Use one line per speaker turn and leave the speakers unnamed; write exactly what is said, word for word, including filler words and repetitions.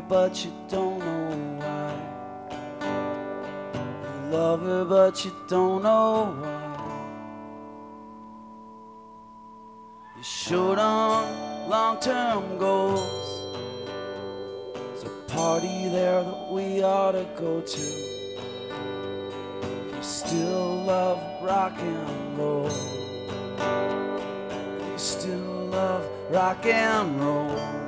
but you don't know why. You love her, but you don't know why. You showed on long-term goals. There's a party there that we ought to go to. If you still love rock and roll, if you still love rock and roll.